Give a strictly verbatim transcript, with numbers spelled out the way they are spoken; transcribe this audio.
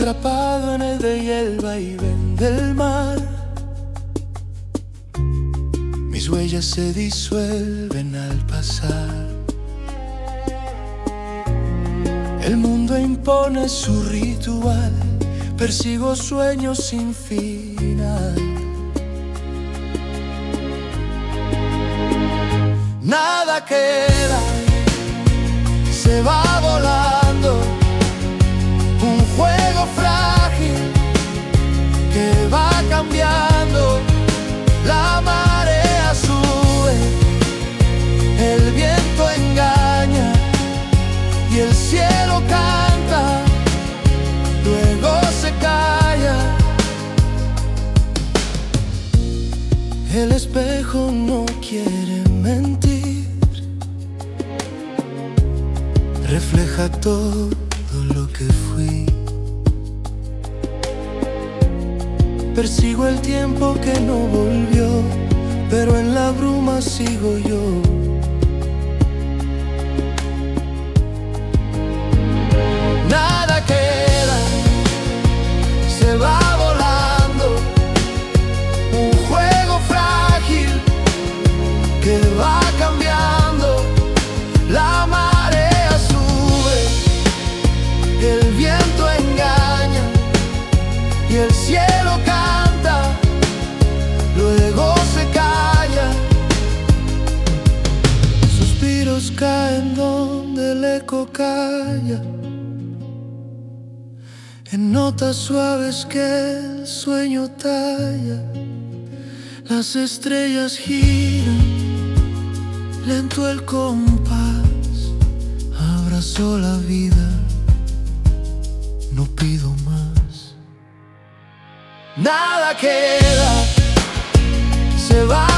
atrapado en el de y el vaivén del mar. Mis huellas se disuelven al pasar. El mundo impone su ritual, persigo sueños sin final. Nada queda, se va volando, un juego frágil que va cambiando. La marea sube, el viento engaña y el cielo canta, luego se calla. El espejo no quiere mentir, refleja todo lo que fui. Persigo el tiempo que no volvió, pero en la bruma sigo yo. Nada queda, se va volando, un juego frágil que va cambiando. La marea sube, el viento engaña y el cielo canta, luego se calla. Suspiros caen donde el eco calla, en notas suaves que el sueño talla. Las estrellas giran, lento el compás, abrazó la vida, no pido más. Nada queda, se va